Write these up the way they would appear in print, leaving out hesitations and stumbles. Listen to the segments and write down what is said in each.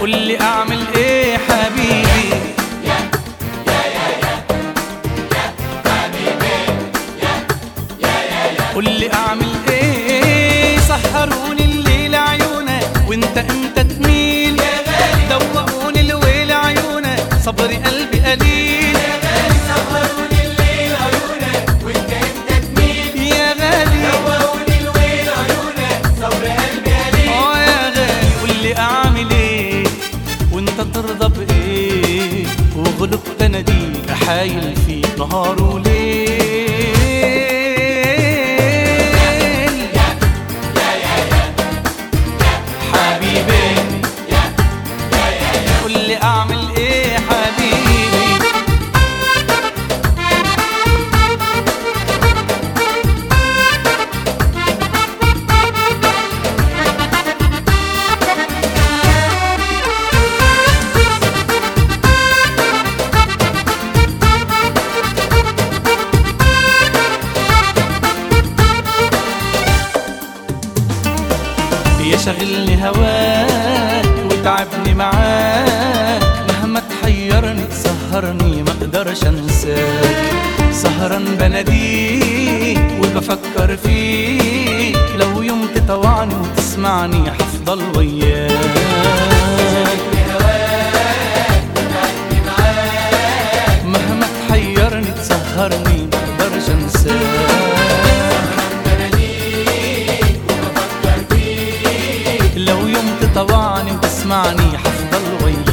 قولي اعمل ايه حبيبي؟ قولي اعمل ايه؟ سهروني الليل عيونك وانت امتى تميل، دوقوني الويل عيونك صبري قلبي قليل. سهروني الليل عيونك وانت امتى تميل، يا غالي دوقوني الويل عيونك صبر قلبي قليل. يا غالي قولي اعمل ايه وانت ترضى بايه؟ وغلبت اناديك احايل فيك نهار وليل. قولي اعمل ايه حبيبي؟ يا شغلني هواك وتعبني معاك، مهما تحيرني سهرني ما اقدرش انساك. سهران بناديك وبفكر فيك، لو يوم تطوعني وتسمعني حفضل وياك. مهما تحيرني تسهرني ما اقدرش انساك. لو يوم تطوعني وتسمعني حفضل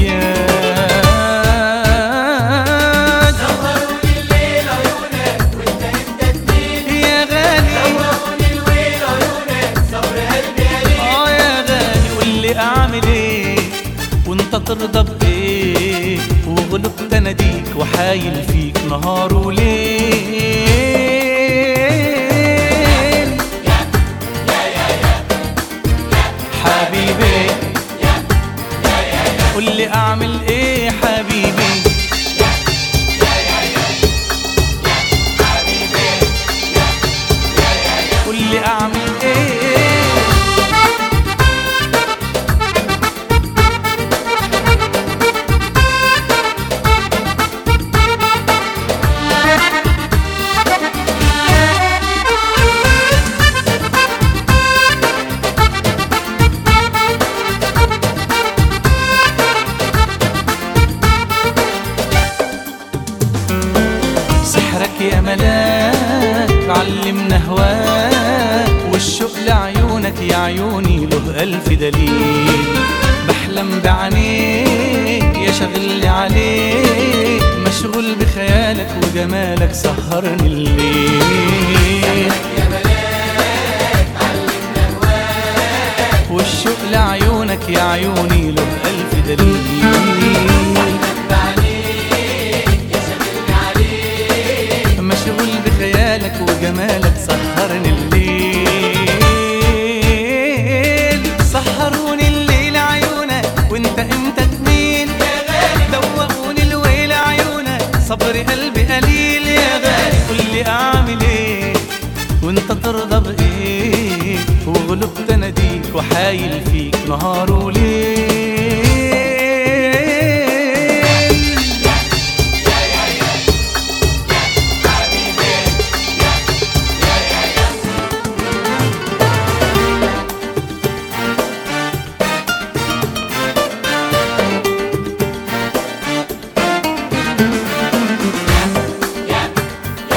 وياك. سهروني الليل عيونك وانت امتى تميل، يا غالي دوقوني الويل عيونك صبر قلبي قليل. يا غالي قولي اعمل ايه وانت ترضى بايه؟ وغلبت اناديك وحايل فيك نهار وليل. حبيبي قولي اعمل ايه حبيبي؟ قولي اعمل ايه؟ سحرك يا ملاك علمنا هواك، والشوق لعيونك يا عيوني له ألف دليل. بحلم بعينيك يا شغلي عليك، مشغول بخيالك وجمالك سهرني الليل. يا ملاك علمنا هواك، والشوق لعيونك يا عيوني له ألف دليل. مشغول بخيالك وجمالك سهرني الليل. سهروني الليل عيونك وانت امتى تميل، دوقوني الويل عيونك صبري قلبي قليل. يا غالي قولي اعمل ايه وانت ترضى بايه؟ وغلبت اناديك وحايل فيك نهار وليل.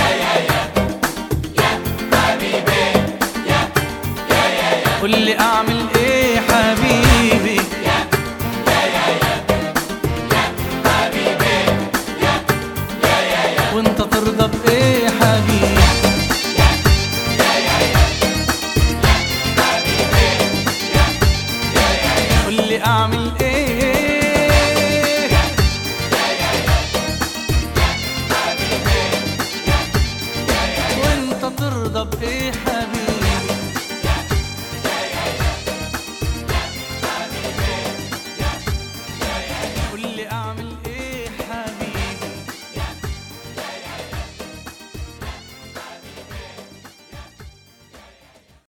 قولي اعمل